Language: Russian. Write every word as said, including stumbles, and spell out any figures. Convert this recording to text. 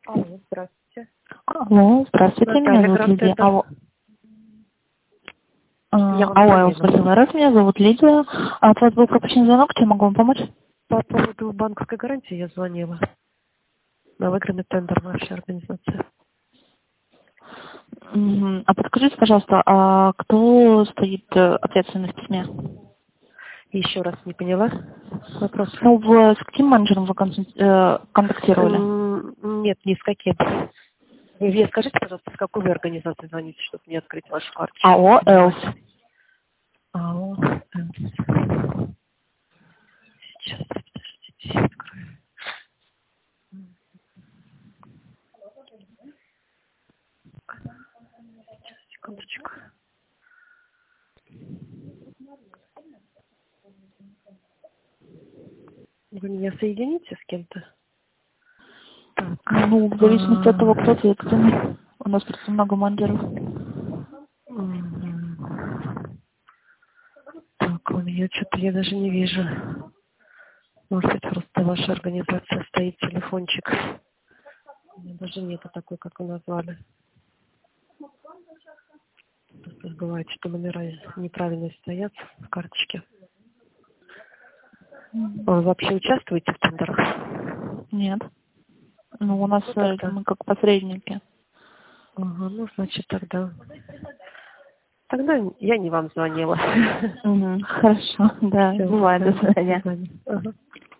Алло, здравствуйте. Алло, здравствуйте, меня Наталья, зовут Лидия. Гранд-центр. Алло, а, Я вам алло, я вас звонила. слышала раз, меня зовут Лидия. А от вас был пропущен звонок, чем могу вам помочь? По поводу банковской гарантии я звонила. На выигранный тендер вашей организации. Мгм. А подскажите, пожалуйста, а кто стоит э, ответственный в письме? Еще раз не поняла вопрос. Ну, вы с каким менеджером вы консуль- э, контактировали? М, Нет, ни с каким. Вы мне скажите, пожалуйста, с какой вы организации звоните, чтобы мне открыть вашу карточку? АО «Элс». Понимаете? АО. М. Сейчас, подождите, открою. Сейчас, секундочку. Вы меня соедините с кем-то? Так. Ну, в зависимости от того, кто а, ответственный. У нас просто много менеджеров. Мгм. Так, у меня что-то я даже не вижу. Может быть, просто ваша организация стоит телефончик. У меня даже нету такой, как вы назвали. Просто бывает, что номера неправильно стоят в карточке. Вы вообще участвуете в тендерах? Нет. Ну, у нас Ну э, тогда. мы как посредники. Ага, ну значит тогда. Тогда я не вам звонила. Мгм. Хорошо, да, Все, бывает, до до свидания. свидания. Ага.